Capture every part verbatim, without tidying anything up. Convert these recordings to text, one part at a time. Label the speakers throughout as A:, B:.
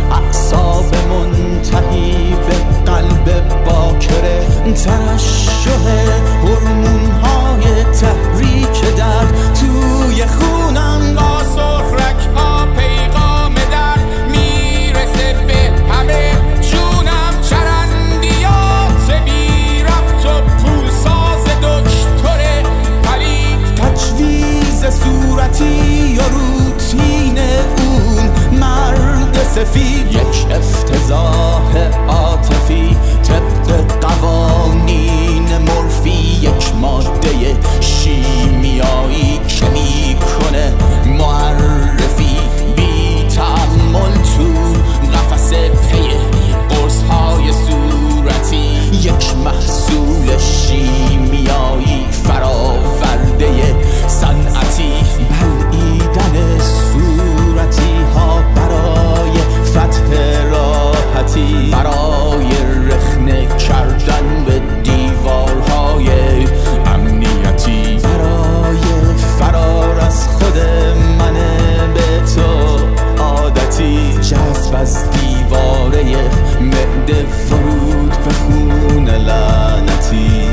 A: اعصاب منتهی به قلب باکره، ترشح هورمون‌های تحریک درد توی خونم با سرخرک‌ها پیغام درد میرسه به همه جونم. چرندیات بی ربط و پولساز دکتر پلید، تجویز صورتی یا روتین اون مرد سفید، یک افتضاح عاطفی طبق قوانین مرفی، یک ماده شیمیایی که میکنه معرفی بی تأمل تو قفس پی قرص‌های صورتی، یک محصول شیمیایی فراورده صنعتی، بلعیدن صورتی ها برای فتح راحتی، برای رخنه کردن به دیوارهای امنیتی، برای فرار از خود من به تو عادتی، جذب از دیواره معده فرود به خون لعنتی.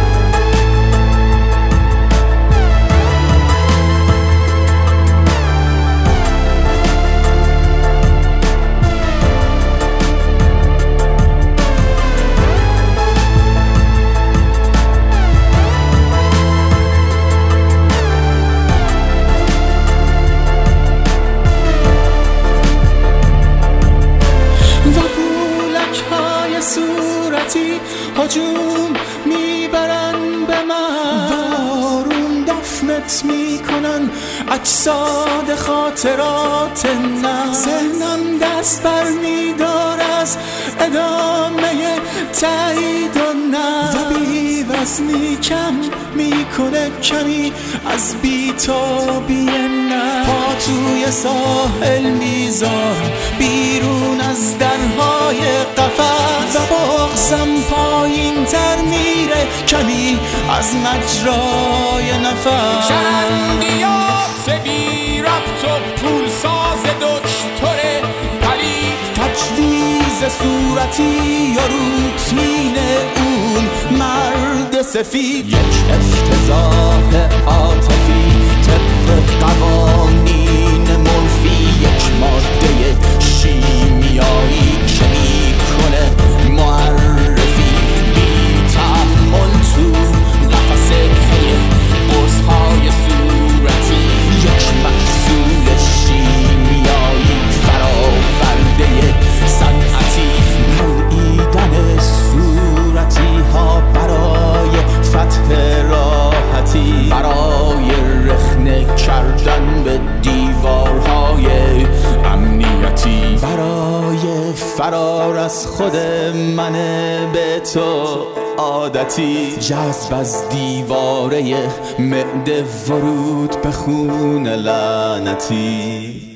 A: هجوم میبرن به من، وارون دفنت میکنن اجساد خاطرات نه، ذهنم دست بر میدار از ادامه تایید و نه، و بی وزنی کم میکنه کمی از بی‌تابی نه، پا توی ساحل میذار بیرون از درهای قفس، و بغزم پایین تر میره کمی از مجرای نفس.
B: چرندیات بی ربط و پولساز دکتر پلید،
A: تجویز صورتی یا روتین اون مرد سفید، یک افتضاح عاطفی طبق قوانین مرفی، یک ماده شیمیایی که میکنه معرفی بی تأمل تو قفس پی قرص‌های صورتی، یک محصول شیمیایی فراورده صنعتی، بلعیدن صورتی ها برای فتح راحتی، برای رخنه کردن به دیوارهای امنیتی، برای فرار از خود من به تو عادتی، جذب از دیواره معده ورود به خون لعنتی.